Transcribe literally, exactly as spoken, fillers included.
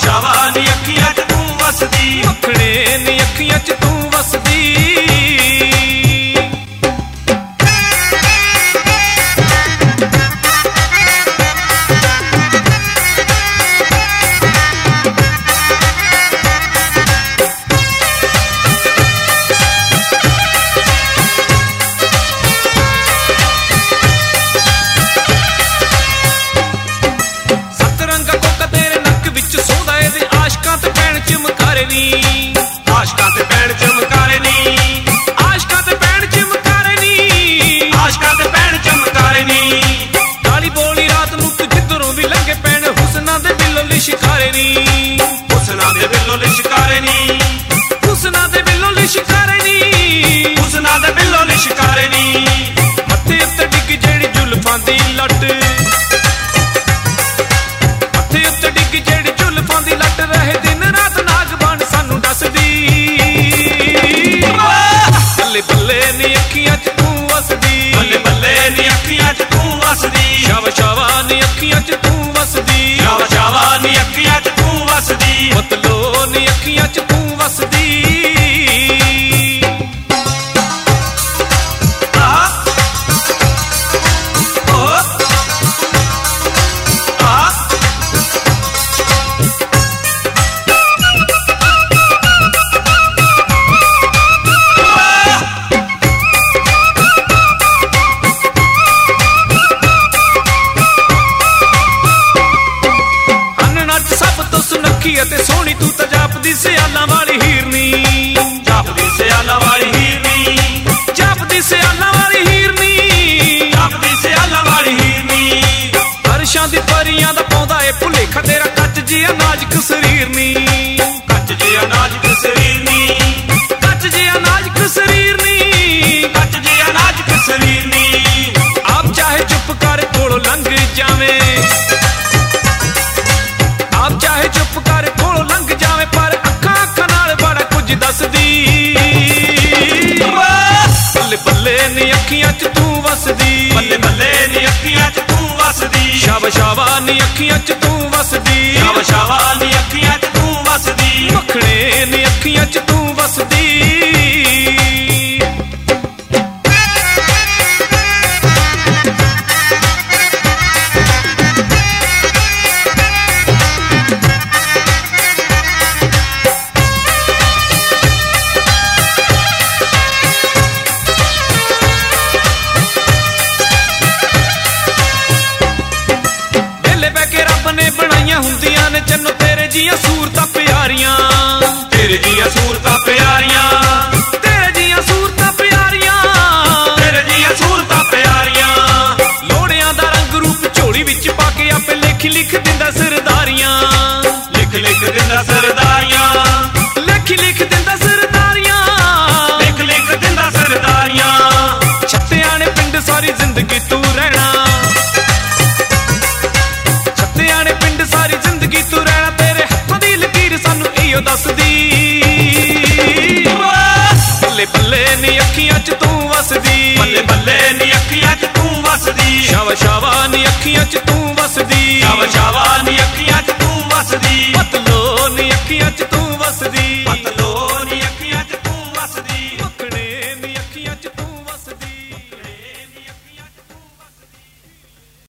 शावा नी अखियां च तू वसदी, मखणे नी अखियां च तू वसदी। आशकां ते भैण चमकारे नी, आशकां ते भैण चमकारे नी, आशकां ते भैण चमकारे नी। काली बोली रात नूं तू जिधरों भी लंघे भैण हुसनां दे बिल्लो लिशकारे नी, हुसनां दे बिल्लो लिशकारे नी, हुसनां दे बिल्लो लिशकारे नी, हुसनां दे बिल्लो लिशकारे नी। मत्थे उत्ते डिग जेड़ी जुल्फां दी लट, मत्थे उत्ते डिग जेड़ी जुल्फां दी लट रहे दिन रात नाग बन सानू दसदी। बल्ले बल्ले नी अखियां च तू वसदी, बल्ले बल्ले नी अखियां च तू वसदी, शावा शावा नी अखियां च तू वसदी, शावा शावा नी अखियां च तू वसदी, मतलो नी अखियां च तू वसदी। ते सोहनी तू तां जापदी सियालां वाली हिरनी, जापदी सियालां वाली हिरनी, जापदी सियालां वाली हिरनी, जापदी सियालां वाली हिरनी। हर्षां दी परियां दा पौंदा ए भुलेखा तेरा कच जिहा नाजुक शरीर नी, कच जिहा नाजुक शरीर नी, कच जिहा नाजुक शरीर नी, कच जिहा नाजुक शरीर नी। आप चाहे चुप कर कोलों लंघ जावे, आप चाहे चुप कर कोलों लंघ जावे पर अखां अखां नाल बड़ा कुछ दसदी। बल्ले बल्ले नी अखियां च तू वसदी, बल्ले बल्ले नी अखियां च तू वसदी, शावा शावा नी अखियां च तू वसदी, शावा शावा नी अखियां च तू वसदी, मखणे नी अखियां च तू वसदी। बनाइयां हुंदियां ने चन्नो तेरे जियां सूरतां प्यारियां, तेरे जियां सूरतां प्यारियां, तेरे जियां सूरतां प्यारियां, तेरे जियां सूरतां प्यारियां। लोड़ियां दा रंग रूप झोली विच पाके आपे लिख लिख दिंदा सरदारियां, लिख लिख दिंदा सरदारियां, लिख लिख दिंदा सरदारियां, लिख लिख दिंदा सरदारियां। छत्तियां ने पिंड सारी जिंदगी तू रहना, छत्तियां ने पिंड सारी जिंदगी तू रहना तेरे हत्थों दी लकीर सानू इहो दसदी। बल्ले बल्ले नी अखियां च तू वसदी, बल्ले बल्ले नी अखियां च तू वसदी, शावा शावा नी अखियां च तू वसदी, शावा शावा